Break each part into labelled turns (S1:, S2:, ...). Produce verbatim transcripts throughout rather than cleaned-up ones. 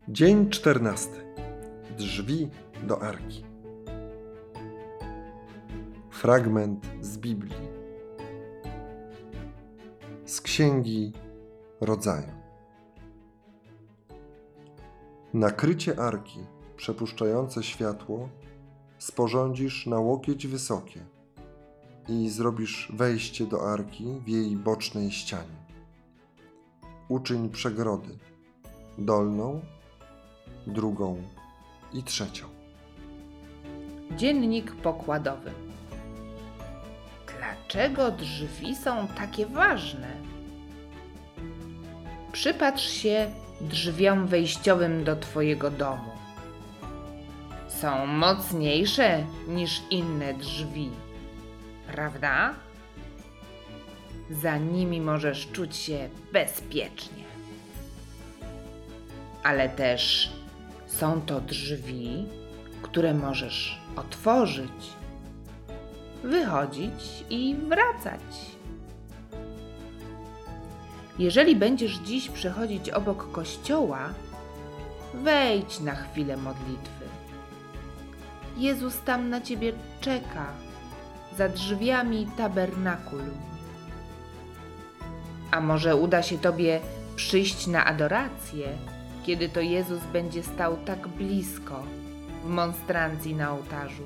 S1: Dzień czternasty. Drzwi do Arki. Fragment z Biblii. Z Księgi Rodzaju. Nakrycie Arki, przepuszczające światło, sporządzisz na łokieć wysokie i zrobisz wejście do Arki w jej bocznej ścianie. Uczyń przegrody, dolną, drugą i trzecią.
S2: Dziennik pokładowy. Dlaczego drzwi są takie ważne? Przypatrz się drzwiom wejściowym do twojego domu. Są mocniejsze niż inne drzwi, prawda? Za nimi możesz czuć się bezpiecznie. Ale też są to drzwi, które możesz otworzyć, wychodzić i wracać. Jeżeli będziesz dziś przechodzić obok kościoła, wejdź na chwilę modlitwy. Jezus tam na ciebie czeka, za drzwiami tabernakulum. A może uda się tobie przyjść na adorację, kiedy to Jezus będzie stał tak blisko w monstrancji na ołtarzu.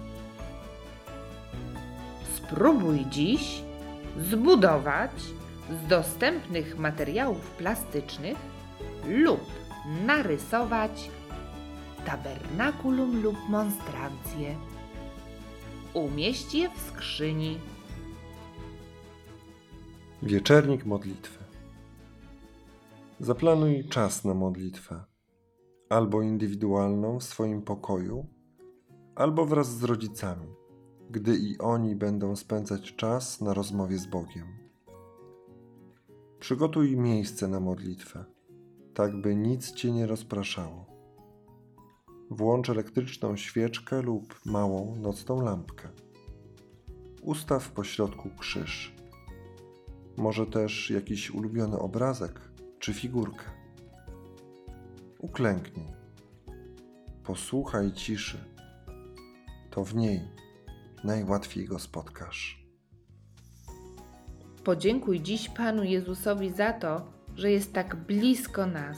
S2: Spróbuj dziś zbudować z dostępnych materiałów plastycznych lub narysować tabernakulum lub monstrancję. Umieść je w skrzyni.
S1: Wieczernik modlitwy. Zaplanuj czas na modlitwę, albo indywidualną w swoim pokoju, albo wraz z rodzicami, gdy i oni będą spędzać czas na rozmowie z Bogiem. Przygotuj miejsce na modlitwę, tak by nic cię nie rozpraszało. Włącz elektryczną świeczkę lub małą nocną lampkę. Ustaw pośrodku krzyż. Może też jakiś ulubiony obrazek czy figurkę. Uklęknij. Posłuchaj ciszy. To w niej najłatwiej go spotkasz.
S2: Podziękuj dziś Panu Jezusowi za to, że jest tak blisko nas.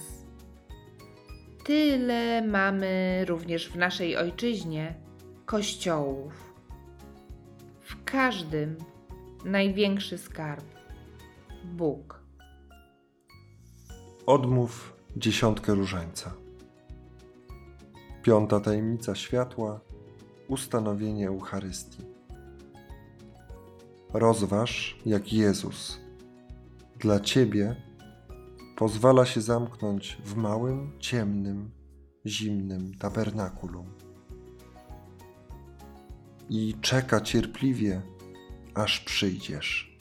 S2: Tyle mamy również w naszej ojczyźnie kościołów. W każdym największy skarb – Bóg.
S1: Odmów dziesiątkę różańca. Piąta tajemnica światła – ustanowienie Eucharystii. Rozważ, jak Jezus dla Ciebie pozwala się zamknąć w małym, ciemnym, zimnym tabernakulum i czeka cierpliwie, aż przyjdziesz.